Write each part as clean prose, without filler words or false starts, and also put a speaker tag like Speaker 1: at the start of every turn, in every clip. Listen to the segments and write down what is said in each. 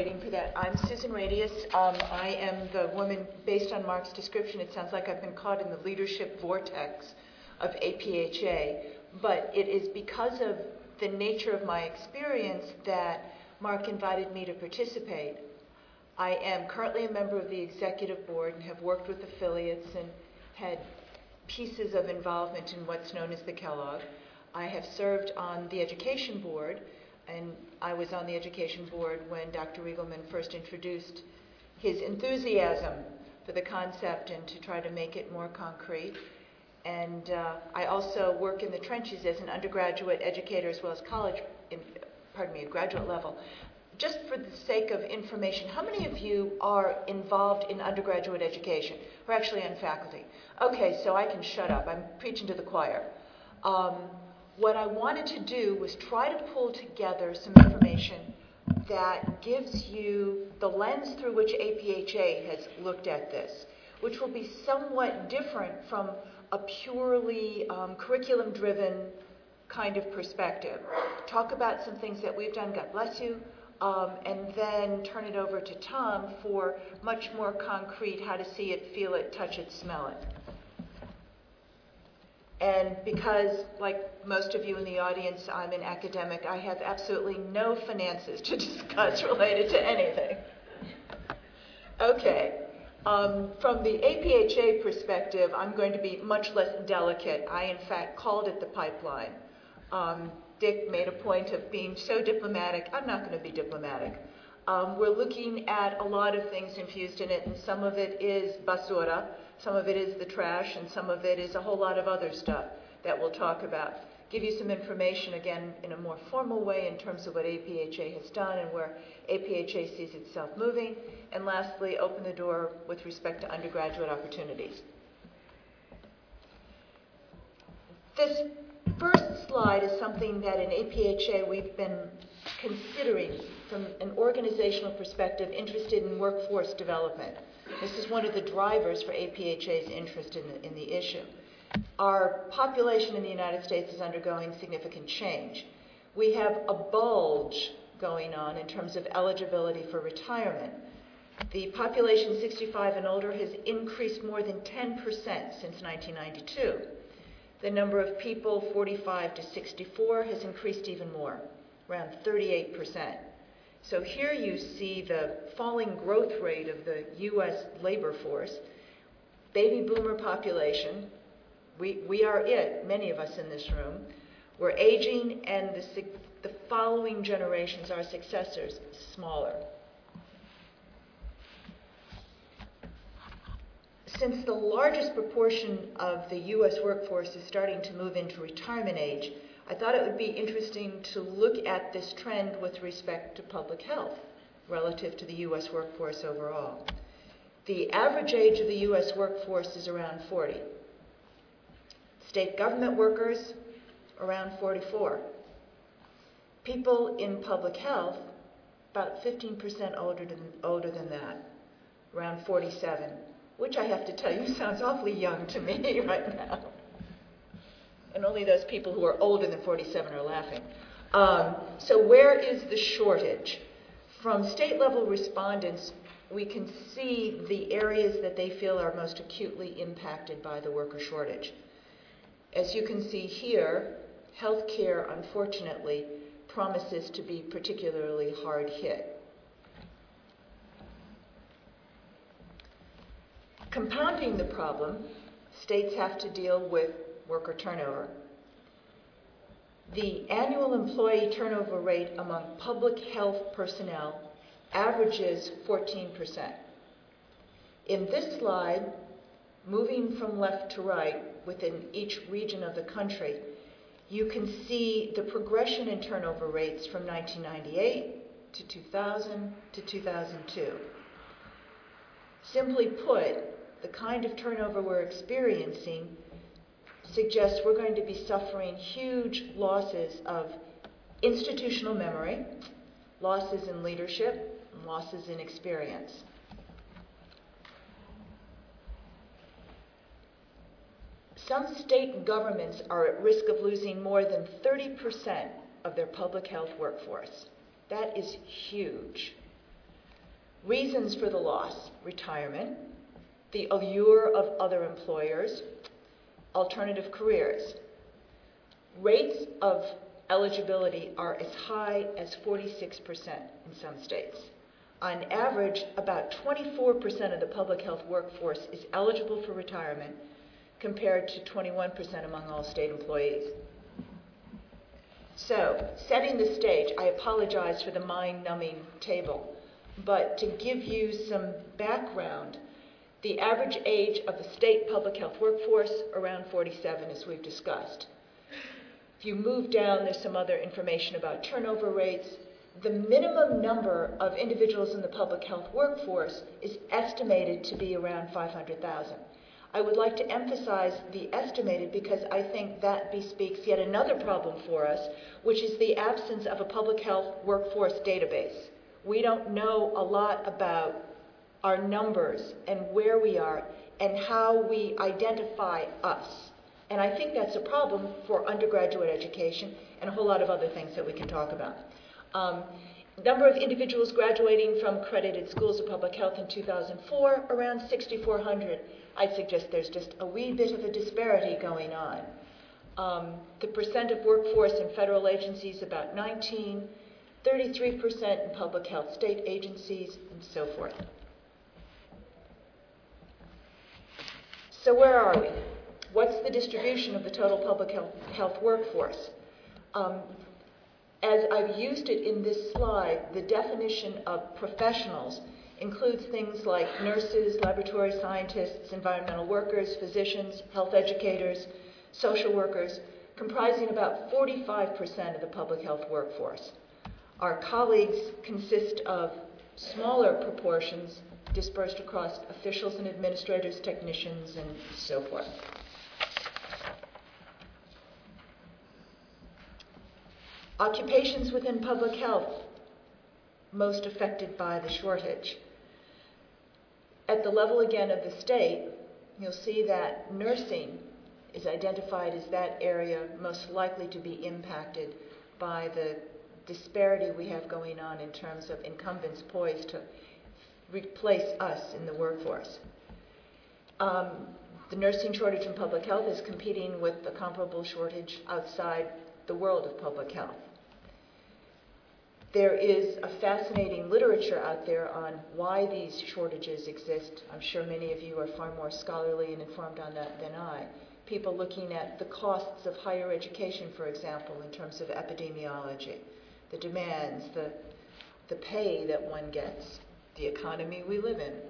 Speaker 1: waiting for that. I'm Susan Radius. I am the woman, based on Mark's description, it sounds like I've been caught in the leadership vortex of APHA, but it is because of the nature of my experience that Mark invited me to participate. I am currently a member of the executive board and have worked with affiliates and had pieces of involvement in what's known as the Kellogg. I have served on the education board, and I was on the education board when Dr. Riegelman first introduced his enthusiasm for the concept and to try to make it more concrete. And I also work in the trenches as an undergraduate educator as well as graduate level. Just for the sake of information, how many of you are involved in undergraduate education, or actually on faculty? Okay, so I can shut up. I'm preaching to the choir. What I wanted to do was try to pull together some information that gives you the lens through which APHA has looked at this, which will be somewhat different from a purely curriculum-driven kind of perspective. Talk about some things that we've done, God bless you, and then turn it over to Tom for much more concrete how to see it, feel it, touch it, smell it. And because, like most of you in the audience, I'm an academic, I have absolutely no finances to discuss related to anything. Okay. From the APHA perspective, I'm going to be much less delicate. I, in fact, called it the pipeline. Dick made a point of being so diplomatic. I'm not going to be diplomatic. We're looking at a lot of things infused in it, and some of it is basura, some of it is the trash, and some of it is a whole lot of other stuff that we'll talk about. Give you some information, again, in a more formal way in terms of what APHA has done and where APHA sees itself moving. And lastly, open the door with respect to undergraduate opportunities. This first slide is something that in APHA we've been considering from an organizational perspective, interested in workforce development. This is one of the drivers for APHA's interest in the issue. Our population in the United States is undergoing significant change. We have a bulge going on in terms of eligibility for retirement. The population 65 and older has increased more than 10% since 1992. The number of people 45 to 64 has increased even more, around 38%. So here you see the falling growth rate of the U.S. labor force, baby boomer population. We are it, many of us in this room. We're aging, and the following generations, our successors, smaller. Since the largest proportion of the U.S. workforce is starting to move into retirement age, I thought it would be interesting to look at this trend with respect to public health relative to the U.S. workforce overall. The average age of the U.S. workforce is around 40. State government workers, around 44. People in public health, about 15% older than that, around 47, which I have to tell you sounds awfully young to me right now. And only those people who are older than 47 are laughing. So where is the shortage? From state-level respondents, we can see the areas that they feel are most acutely impacted by the worker shortage. As you can see here, healthcare, unfortunately, promises to be particularly hard hit. Compounding the problem, states have to deal with worker turnover. The annual employee turnover rate among public health personnel averages 14%. In this slide, moving from left to right within each region of the country, you can see the progression in turnover rates from 1998 to 2000 to 2002. Simply put, the kind of turnover we're experiencing suggests we're going to be suffering huge losses of institutional memory, losses in leadership, and losses in experience. Some state governments are at risk of losing more than 30% of their public health workforce. That is huge. Reasons for the loss: retirement, the allure of other employers, alternative careers. Rates of eligibility are as high as 46% in some states. On average, about 24% of the public health workforce is eligible for retirement, compared to 21% among all state employees. So, setting the stage, I apologize for the mind-numbing table, but to give you some background, the average age of the state public health workforce, around 47, as we've discussed. If you move down, there's some other information about turnover rates. The minimum number of individuals in the public health workforce is estimated to be around 500,000. I would like to emphasize the estimated because I think that bespeaks yet another problem for us, which is the absence of a public health workforce database. We don't know a lot about our numbers and where we are and how we identify us. And I think that's a problem for undergraduate education and a whole lot of other things that we can talk about. Number of individuals graduating from accredited schools of public health in 2004, around 6,400. I'd suggest there's just a wee bit of a disparity going on. The percent of workforce in federal agencies, about 19, 33% in public health state agencies, and so forth. So where are we? What's the distribution of the total public health workforce? As I've used it in this slide, the definition of professionals includes things like nurses, laboratory scientists, environmental workers, physicians, health educators, social workers, comprising about 45% of the public health workforce. Our colleagues consist of smaller proportions dispersed across officials and administrators, technicians, and so forth. Occupations within public health most affected by the shortage. At the level again of the state, you'll see that nursing is identified as that area most likely to be impacted by the disparity we have going on in terms of incumbents poised to replace us in the workforce. The nursing shortage in public health is competing with a comparable shortage outside the world of public health. There is a fascinating literature out there on why these shortages exist. I'm sure many of you are far more scholarly and informed on that than I. People looking at the costs of higher education, for example, in terms of epidemiology, the demands, the pay that one gets, the economy we live in.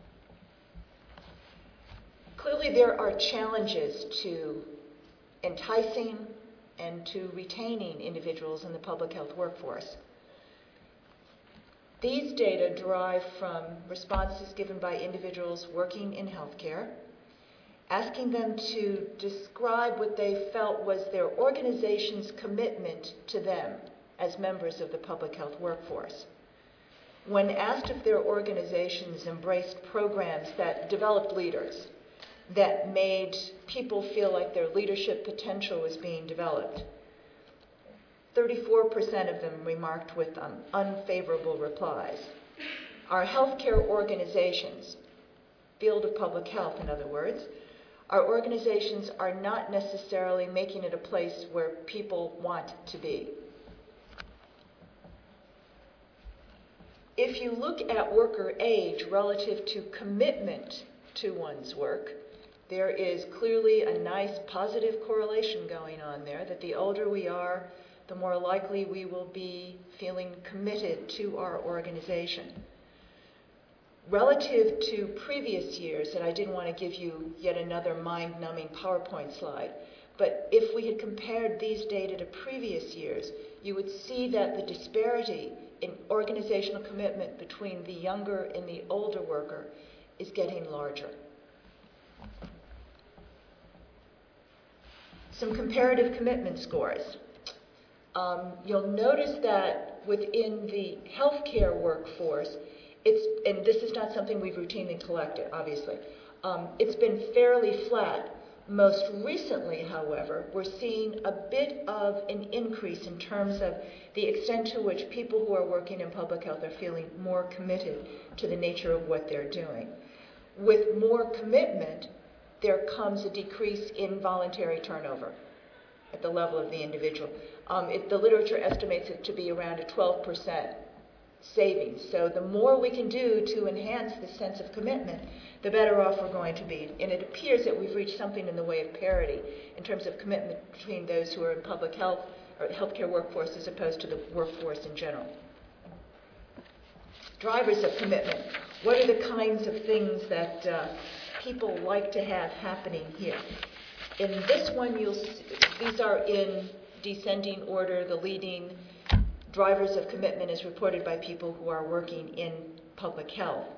Speaker 1: Clearly there are challenges to enticing and to retaining individuals in the public health workforce. These data derive from responses given by individuals working in healthcare, asking them to describe what they felt was their organization's commitment to them as members of the public health workforce. When asked if their organizations embraced programs that developed leaders, that made people feel like their leadership potential was being developed, 34% of them remarked with unfavorable replies. Our healthcare organizations, field of public health in other words, our organizations are not necessarily making it a place where people want to be. If you look at worker age relative to commitment to one's work, there is clearly a nice positive correlation going on there, that the older we are, the more likely we will be feeling committed to our organization. Relative to previous years, and I didn't want to give you yet another mind-numbing PowerPoint slide, but if we had compared these data to previous years, you would see that the disparity in organizational commitment between the younger and the older worker is getting larger. Some comparative commitment scores. You'll notice that within the healthcare workforce, and this is not something we've routinely collected, obviously, it's been fairly flat, Most recently, however, we're seeing a bit of an increase in terms of the extent to which people who are working in public health are feeling more committed to the nature of what they're doing. With more commitment, there comes a decrease in voluntary turnover at the level of the individual. The literature estimates it to be around a 12% savings. So the more we can do to enhance the sense of commitment, the better off we're going to be. And it appears that we've reached something in the way of parity in terms of commitment between those who are in public health or healthcare workforce as opposed to the workforce in general. Drivers of commitment. What are the kinds of things that people like to have happening here? In this one, you'll see, these are in descending order. The leading drivers of commitment is reported by people who are working in public health.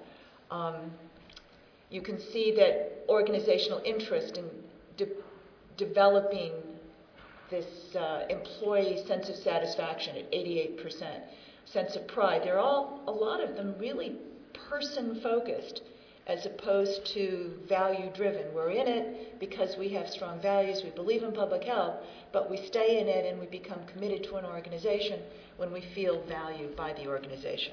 Speaker 1: You can see that organizational interest in developing this employee sense of satisfaction at 88%, sense of pride. They're all, a lot of them, really person-focused as opposed to value-driven. We're in it because we have strong values, we believe in public health, but we stay in it and we become committed to an organization when we feel valued by the organization.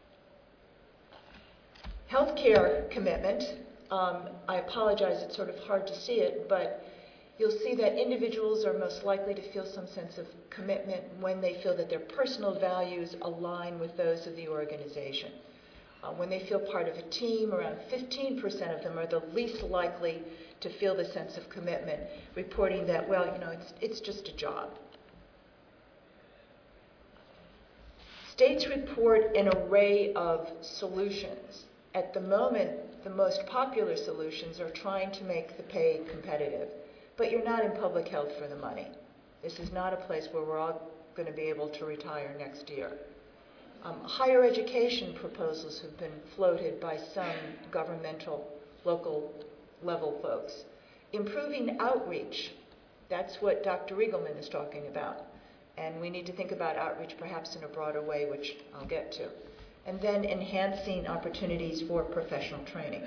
Speaker 1: Healthcare commitment, I apologize, it's sort of hard to see it, but you'll see that individuals are most likely to feel some sense of commitment when they feel that their personal values align with those of the organization. When they feel part of a team, around 15% of them are the least likely to feel the sense of commitment, reporting that, well, you know, it's just a job. States report an array of solutions. At the moment, the most popular solutions are trying to make the pay competitive. But you're not in public health for the money. This is not a place where we're all going to be able to retire next year. Higher education proposals have been floated by some governmental, local level folks. Improving outreach, that's what Dr. Riegelman is talking about. And we need to think about outreach perhaps in a broader way, which I'll get to. And then enhancing opportunities for professional training.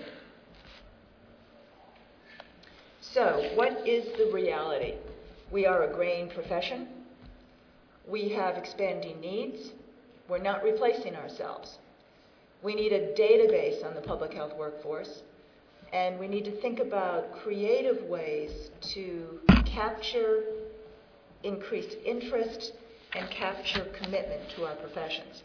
Speaker 1: So, what is the reality? We are a graying profession. We have expanding needs. We're not replacing ourselves. We need a database on the public health workforce, and we need to think about creative ways to capture increased interest and capture commitment to our professions.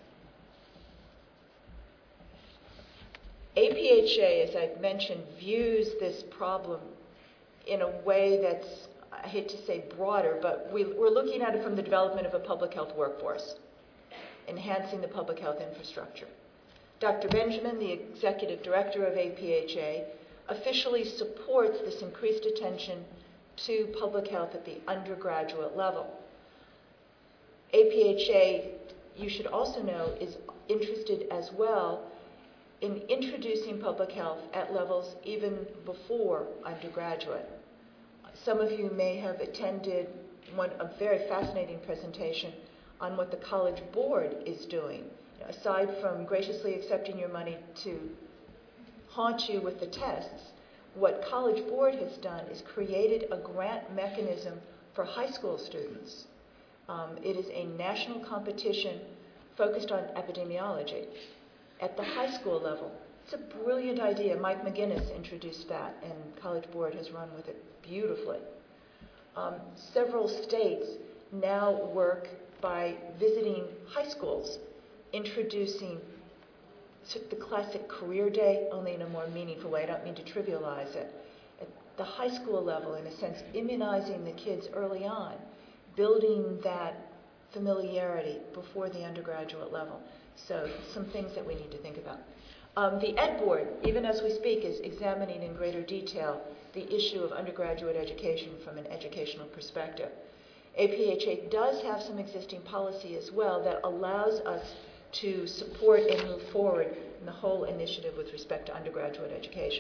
Speaker 1: APHA, as I've mentioned, views this problem in a way that's, I hate to say broader, but we're looking at it from the development of a public health workforce, enhancing the public health infrastructure. Dr. Benjamin, the executive director of APHA, officially supports this increased attention to public health at the undergraduate level. APHA, you should also know, is interested as well in introducing public health at levels even before undergraduate. Some of you may have attended a very fascinating presentation on what the College Board is doing. Aside from graciously accepting your money to haunt you with the tests, what College Board has done is created a grant mechanism for high school students. It is a national competition focused on epidemiology at the high school level. It's a brilliant idea. Mike McGinnis introduced that, and College Board has run with it beautifully. Several states now work by visiting high schools, introducing the classic career day, only in a more meaningful way. I don't mean to trivialize it. At the high school level, in a sense, immunizing the kids early on, building that familiarity before the undergraduate level. So some things that we need to think about. The Ed Board, even as we speak, is examining in greater detail the issue of undergraduate education from an educational perspective. APHA does have some existing policy as well that allows us to support and move forward in the whole initiative with respect to undergraduate education.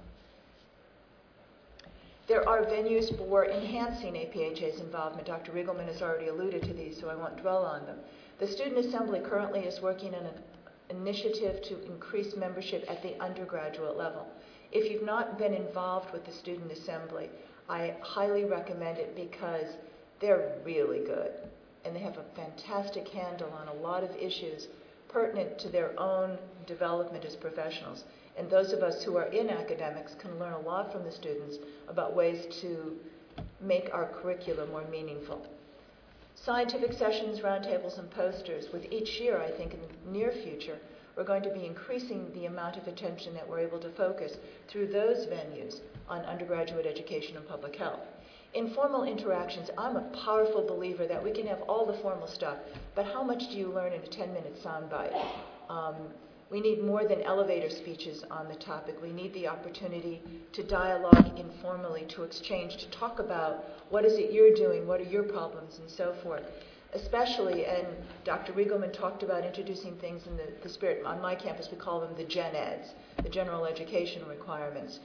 Speaker 1: There are venues for enhancing APHA's involvement. Dr. Riegelman has already alluded to these, so I won't dwell on them. The Student Assembly currently is working on an initiative to increase membership at the undergraduate level. If you've not been involved with the Student Assembly, I highly recommend it because they're really good, and they have a fantastic handle on a lot of issues pertinent to their own development as professionals. And those of us who are in academics can learn a lot from the students about ways to make our curriculum more meaningful. Scientific sessions, roundtables, and posters. With each year, I think in the near future, we're going to be increasing the amount of attention that we're able to focus through those venues on undergraduate education and public health. Informal interactions, I'm a powerful believer that we can have all the formal stuff, but how much do you learn in a 10-minute soundbite? We need more than elevator speeches on the topic. We need the opportunity to dialogue informally, to exchange, to talk about what is it you're doing, what are your problems, and so forth. Especially, and Dr. Riegelman talked about introducing things in the spirit. On my campus, we call them the Gen Eds, the general education requirements.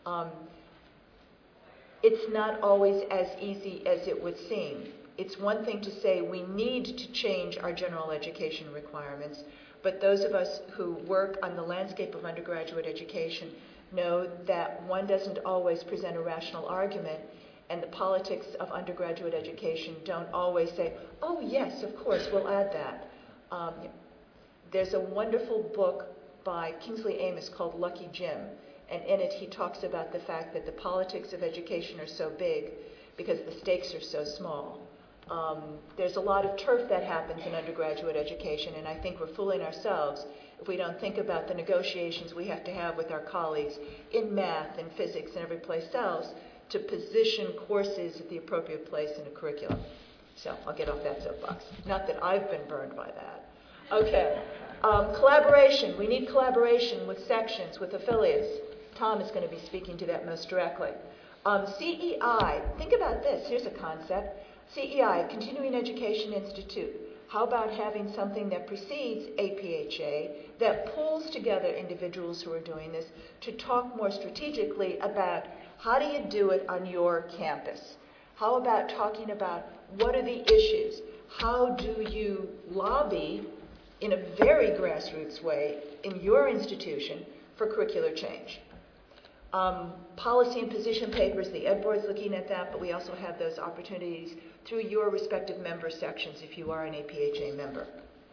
Speaker 1: It's not always as easy as it would seem. It's one thing to say we need to change our general education requirements, but those of us who work on the landscape of undergraduate education know that one doesn't always present a rational argument, and the politics of undergraduate education don't always say, oh yes, of course, we'll add that. There's a wonderful book by Kingsley Amis called Lucky Jim, and in it he talks about the fact that the politics of education are so big because the stakes are so small. There's a lot of turf that happens in undergraduate education, and I think we're fooling ourselves if we don't think about the negotiations we have to have with our colleagues in math and physics and every place else to position courses at the appropriate place in a curriculum. So I'll get off that soapbox. Not that I've been burned by that. Okay. Collaboration. We need collaboration with sections, with affiliates. Tom is going to be speaking to that most directly. CEI. Think about this. Here's a concept. CEI, Continuing Education Institute. How about having something that precedes APHA that pulls together individuals who are doing this to talk more strategically about how do you do it on your campus? How about talking about what are the issues? How do you lobby in a very grassroots way in your institution for curricular change? Policy and position papers, the Ed Board's looking at that, but we also have those opportunities through your respective member sections if you are an APHA member.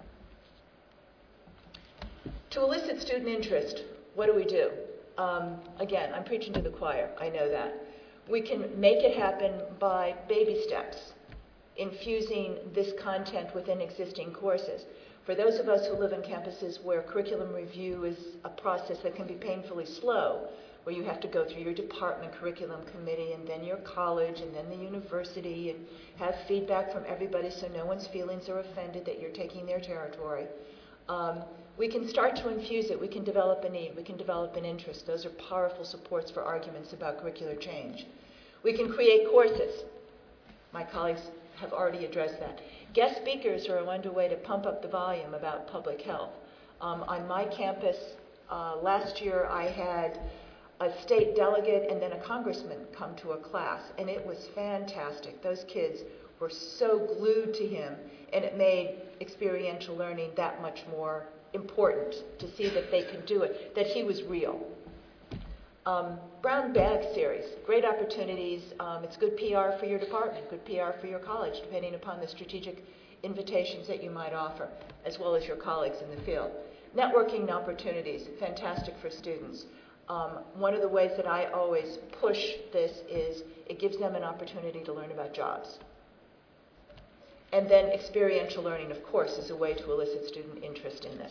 Speaker 1: To elicit student interest, what do we do? Again, I'm preaching to the choir, I know that. We can make it happen by baby steps, infusing this content within existing courses. For those of us who live in campuses where curriculum review is a process that can be painfully slow, where you have to go through your department curriculum committee and then your college and then the university and have feedback from everybody so no one's feelings are offended that you're taking their territory. We can start to infuse it. We can develop a need. We can develop an interest. Those are powerful supports for arguments about curricular change. We can create courses. My colleagues have already addressed that. Guest speakers are one way to pump up the volume about public health. On my campus, last year I had a state delegate and then a congressman come to a class, and it was fantastic. Those kids were so glued to him, and it made experiential learning that much more important to see that they could do it, that he was real. Brown Bag Series, great opportunities. It's good PR for your department, good PR for your college, depending upon the strategic invitations that you might offer, as well as your colleagues in the field. Networking opportunities, fantastic for students. One of the ways that I always push this is it gives them an opportunity to learn about jobs. And then experiential learning, of course, is a way to elicit student interest in this.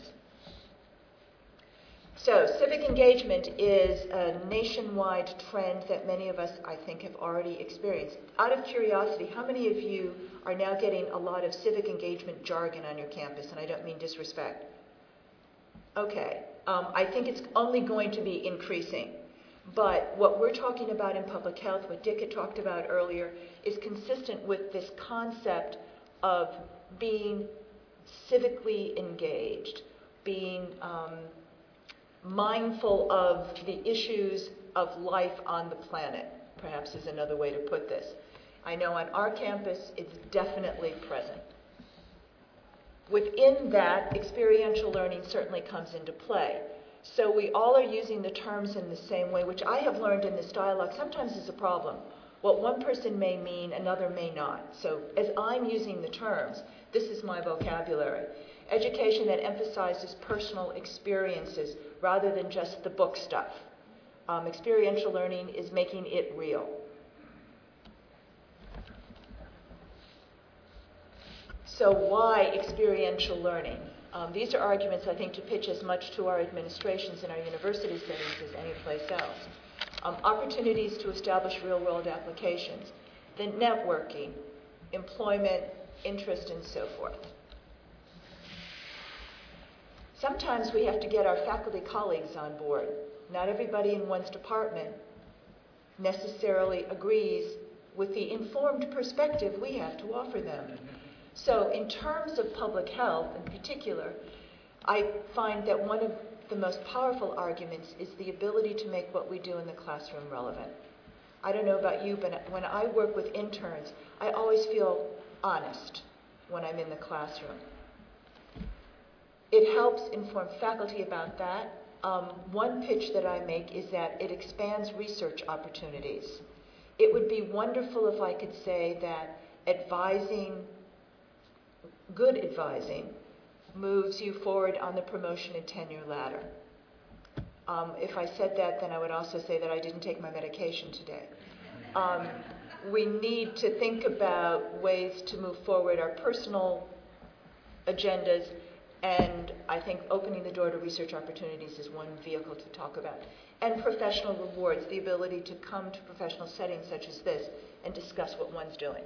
Speaker 1: So civic engagement is a nationwide trend that many of us, I think, have already experienced. Out of curiosity, how many of you are now getting a lot of civic engagement jargon on your campus? And I don't mean disrespect. Okay. I think it's only going to be increasing. But what we're talking about in public health, what Dick had talked about earlier, is consistent with this concept of being civically engaged, being mindful of the issues of life on the planet, perhaps is another way to put this. I know on our campus it's definitely present. Within that, experiential learning certainly comes into play. So we all are using the terms in the same way, which I have learned in this dialogue sometimes is a problem. What one person may mean, another may not. So as I'm using the terms, this is my vocabulary. Education that emphasizes personal experiences rather than just the book stuff. Experiential learning is making it real. So why experiential learning? These are arguments, I think, to pitch as much to our administrations in our university settings as any place else. Opportunities to establish real-world applications, then networking, employment, interest, and so forth. Sometimes we have to get our faculty colleagues on board. Not everybody in one's department necessarily agrees with the informed perspective we have to offer them. So in terms of public health in particular, I find that one of the most powerful arguments is the ability to make what we do in the classroom relevant. I don't know about you, but when I work with interns, I always feel honest when I'm in the classroom. It helps inform faculty about that. One pitch that I make is that it expands research opportunities. It would be wonderful if I could say that good advising moves you forward on the promotion and tenure ladder. If I said that, then I would also say that I didn't take my medication today. We need to think about ways to move forward our personal agendas, and I think opening the door to research opportunities is one vehicle to talk about. And professional rewards, the ability to come to professional settings such as this and discuss what one's doing.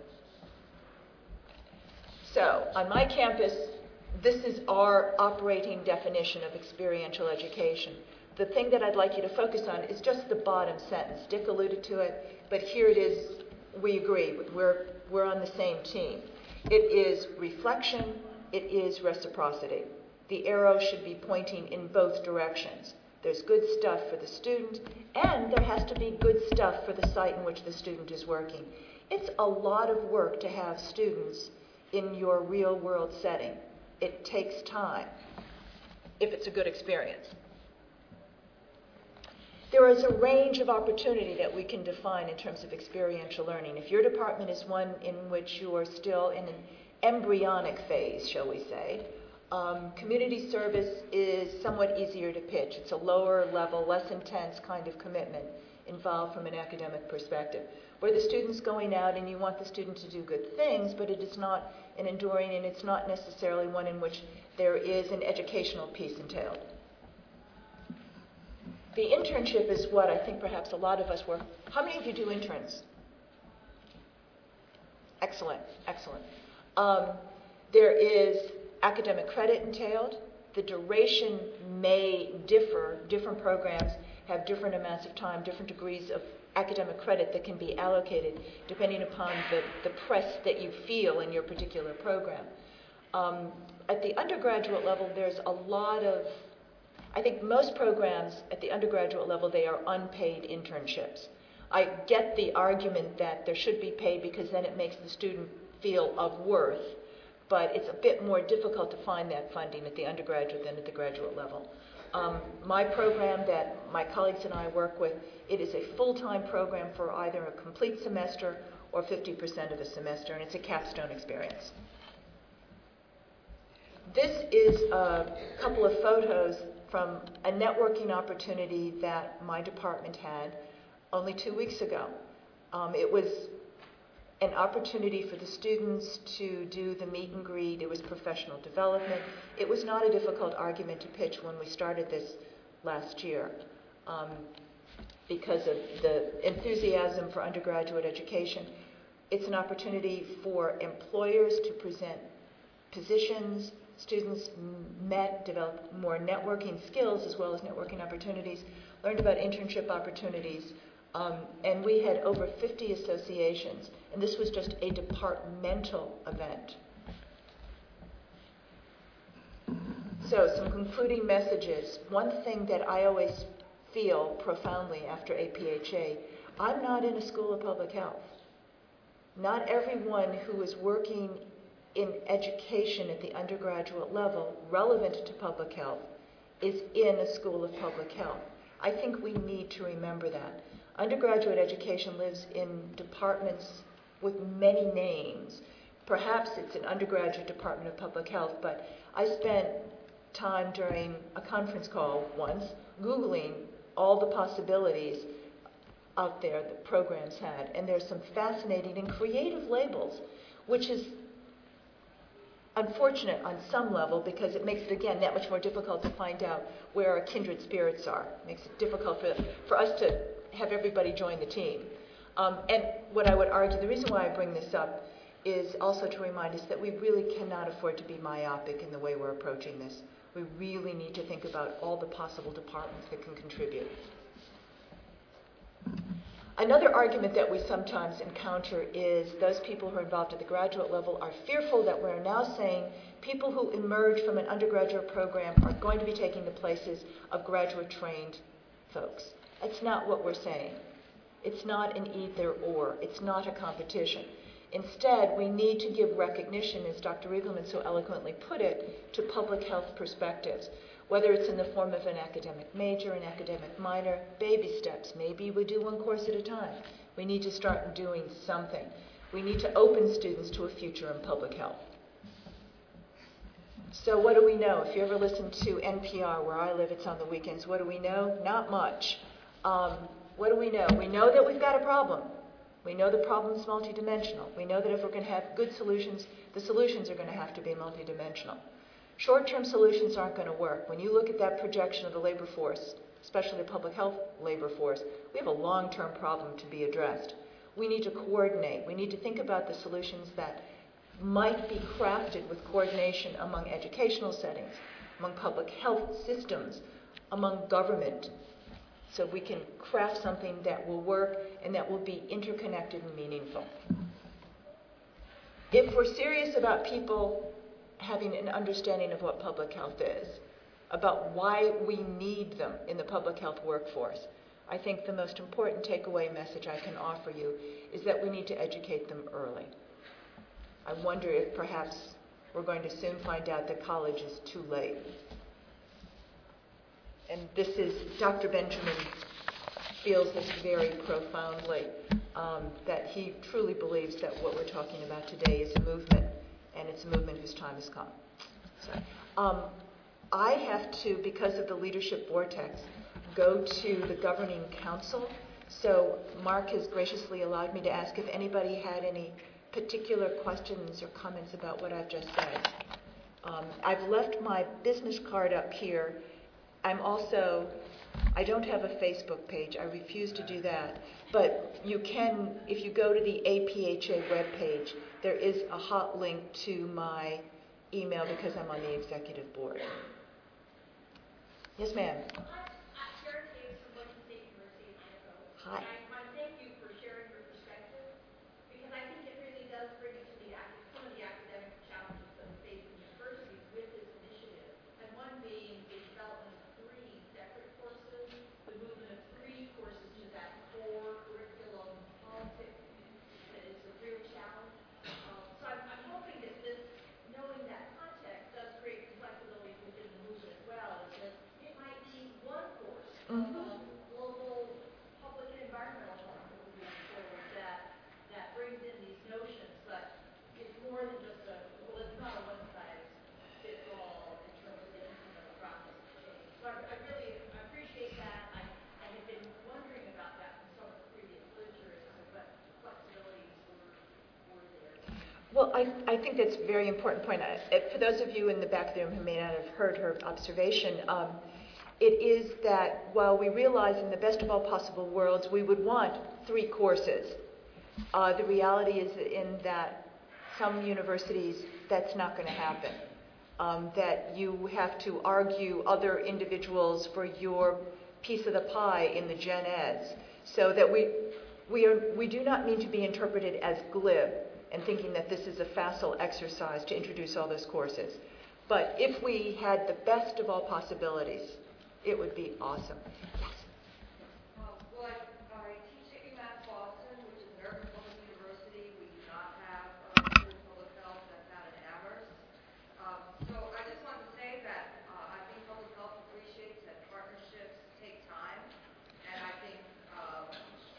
Speaker 1: So, on my campus, this is our operating definition of experiential education. The thing that I'd like you to focus on is just the bottom sentence. Dick alluded to it, but here it is. We agree. We're on the same team. It is reflection. It is reciprocity. The arrow should be pointing in both directions. There's good stuff for the student, and there has to be good stuff for the site in which the student is working. It's a lot of work to have students in your real-world setting. It takes time, if it's a good experience. There is a range of opportunity that we can define in terms of experiential learning. If your department is one in which you are still in an embryonic phase, shall we say, community service is somewhat easier to pitch. It's a lower level, less intense kind of commitment involved from an academic perspective, where the student's going out and you want the student to do good things, but it is not an enduring, and it's not necessarily one in which there is an educational piece entailed. The internship is what I think perhaps a lot of us work. How many of you do interns? Excellent, excellent. There is academic credit entailed. The duration may differ. Different programs have different amounts of time, different degrees of academic credit that can be allocated depending upon the press that you feel in your particular program. At the undergraduate level, there's a lot of, I think most programs at the undergraduate level, they are unpaid internships. I get the argument that there should be paid because then it makes the student feel of worth, but it's a bit more difficult to find that funding at the undergraduate than at the graduate level. My program that my colleagues and I work with, it is a full-time program for either a complete semester or 50% of a semester, and it's a capstone experience. This is a couple of photos from a networking opportunity that my department had only 2 weeks ago. It was an opportunity for the students to do the meet and greet. It was professional development. It was not a difficult argument to pitch when we started this last year because of the enthusiasm for undergraduate education. It's an opportunity for employers to present positions. Students met, developed more networking skills as well as networking opportunities, learned about internship opportunities, and we had over 50 associations, and this was just a departmental event. So some concluding messages. One thing that I always feel profoundly after APHA, I'm not in a school of public health. Not everyone who is working in education at the undergraduate level relevant to public health is in a school of public health. I think we need to remember that. Undergraduate education lives in departments with many names. Perhaps it's an undergraduate department of public health, but I spent time during a conference call once Googling all the possibilities out there that programs had, and there's some fascinating and creative labels, which is unfortunate on some level because it makes it, again, that much more difficult to find out where our kindred spirits are. It makes it difficult for us to have everybody join the team. And what I would argue, the reason why I bring this up is also to remind us that we really cannot afford to be myopic in the way we're approaching this. We really need to think about all the possible departments that can contribute. Another argument that we sometimes encounter is those people who are involved at the graduate level are fearful that we're now saying people who emerge from an undergraduate program are going to be taking the places of graduate-trained folks. That's not what we're saying. It's not an either or. It's not a competition. Instead, we need to give recognition, as Dr. Riegelman so eloquently put it, to public health perspectives. Whether it's in the form of an academic major, an academic minor, baby steps. Maybe we do one course at a time. We need to start doing something. We need to open students to a future in public health. So what do we know? If you ever listen to NPR, where I live, it's on the weekends. What do we know? Not much. What do we know? We know that we've got a problem. We know the problem is multidimensional. We know that if we're going to have good solutions, the solutions are going to have to be multidimensional. Short-term solutions aren't going to work. When you look at that projection of the labor force, especially the public health labor force, we have a long-term problem to be addressed. We need to coordinate. We need to think about the solutions that might be crafted with coordination among educational settings, among public health systems, among government, so we can craft something that will work and that will be interconnected and meaningful. If we're serious about people having an understanding of what public health is, about why we need them in the public health workforce, I think the most important takeaway message I can offer you is that we need to educate them early. I wonder if perhaps we're going to soon find out that college is too late. And this is, Dr. Benjamin feels this very profoundly, that he truly believes that what we're talking about today is a movement, and it's a movement whose time has come. So, I have to, because of the leadership vortex, go to the governing council. So Mark has graciously allowed me to ask if anybody had any particular questions or comments about what I've just said. I've left my business card up here. I don't have a Facebook page. I refuse to do that. But you can, if you go to the APHA webpage, there is a hot link to my email because I'm on the executive board. Yes, ma'am. Hi.
Speaker 2: I thank you for sharing your perspective, because I think it really does bring us to some of the academic challenges that we face in universities with this initiative, and one being the development of 3 separate courses, the movement of 3 courses to that core curriculum politics that is a real challenge. So I'm hoping that this, knowing that context, does create some flexibility within the movement as well, is that it might be one course of global public and environmental health that we're moving forward that brings in these notions, but it's more than just it's not a one-size-fits-all in terms of the incremental process of change. So I really appreciate that. I have been wondering about that from some of the previous literature as to what flexibilities were there.
Speaker 1: Well, I think that's a very important point. For those of you in the back of the room who may not have heard her observation, it is that while we realize in the best of all possible worlds we would want 3 courses, the reality is in that some universities that's not going to happen. That you have to argue other individuals for your piece of the pie in the gen eds. So that we do not mean to be interpreted as glib and thinking that this is a facile exercise to introduce all those courses. But if we had the best of all possibilities, it would be awesome. Yes?
Speaker 3: Well, I teach at UMass Boston, which is an urban public university. We do not have a school of public health that's out in Amherst. So I just want to say that I think public health appreciates that partnerships take time. And I think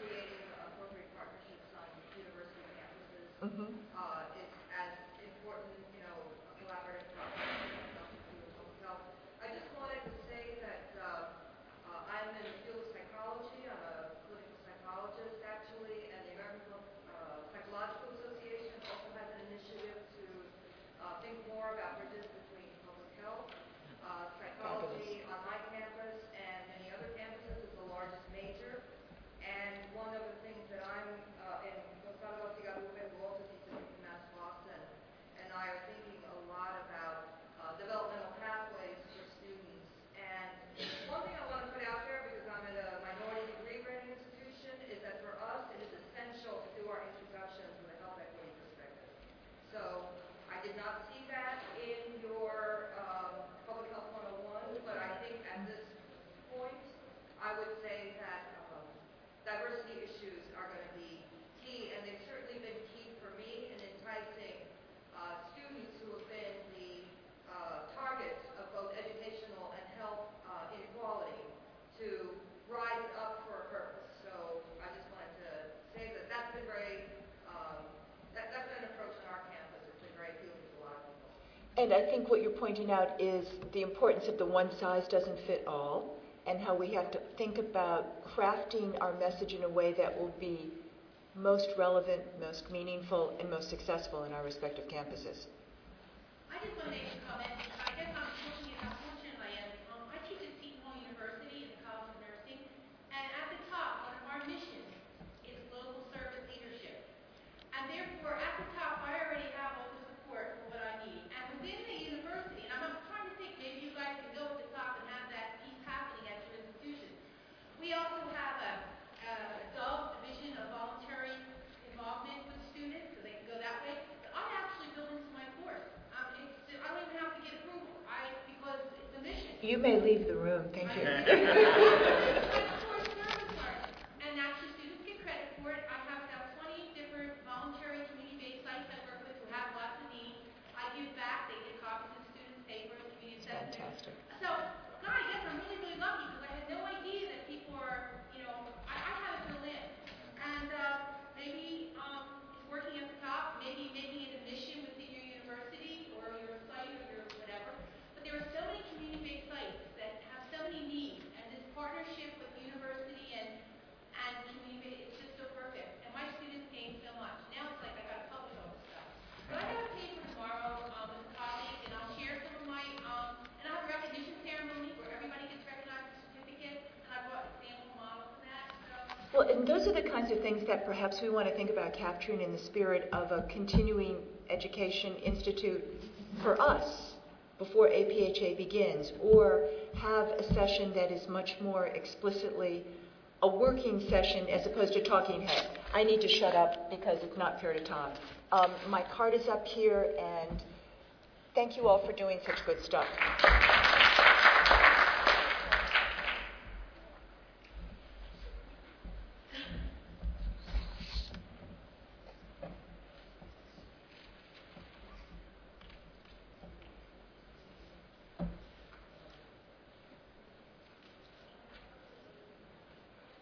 Speaker 1: And I think what you're pointing out is the importance of the one size doesn't fit all, and how we have to think about crafting our message in a way that will be most relevant, most meaningful, and most successful in our respective campuses.
Speaker 2: I just want to make a comment. I guess I'm fortunate how fortunate I am. I teach at Seton Hall University in the College of Nursing, and at the top, one of our missions is global service leadership. And therefore, at the top, I already have all the support for what I need. And within the university, and I'm trying to think, maybe you guys can go to the top and have that piece happening at your institution. We also have a adult division of voluntary involvement with students, so they can go that way. But I actually built into my course. I don't even have to get approval, because it's a mission.
Speaker 1: You may leave the room. Thank you.
Speaker 2: And actually, students get credit for it. I have about 20 different voluntary community-based sites I work with who have lots of needs. I give back. They get copies of students' papers, community assessments.
Speaker 1: Fantastic.
Speaker 2: So, God, I guess I'm really, really lucky because I had no idea that people are, I have it built in. And maybe it's working at the top, maybe making it a mission within your university or your site or your whatever. But there are so many community-based sites that have so many needs, and this partnership with the university and community, it's just so perfect. And my students gain so much. Now it's like I got to publish all this stuff. But I have a paper tomorrow with a colleague, and I'll share some of my, and I'll have a recognition ceremony where everybody gets recognized with certificates, and I brought sample models of that. So.
Speaker 1: Well, and those are the kinds of things that perhaps we want to think about capturing in the spirit of a continuing education institute for us before APHA begins, or have a session that is much more explicitly a working session as opposed to talking head. I need to shut up because it's not fair to Tom. My card is up here, and thank you all for doing such good stuff.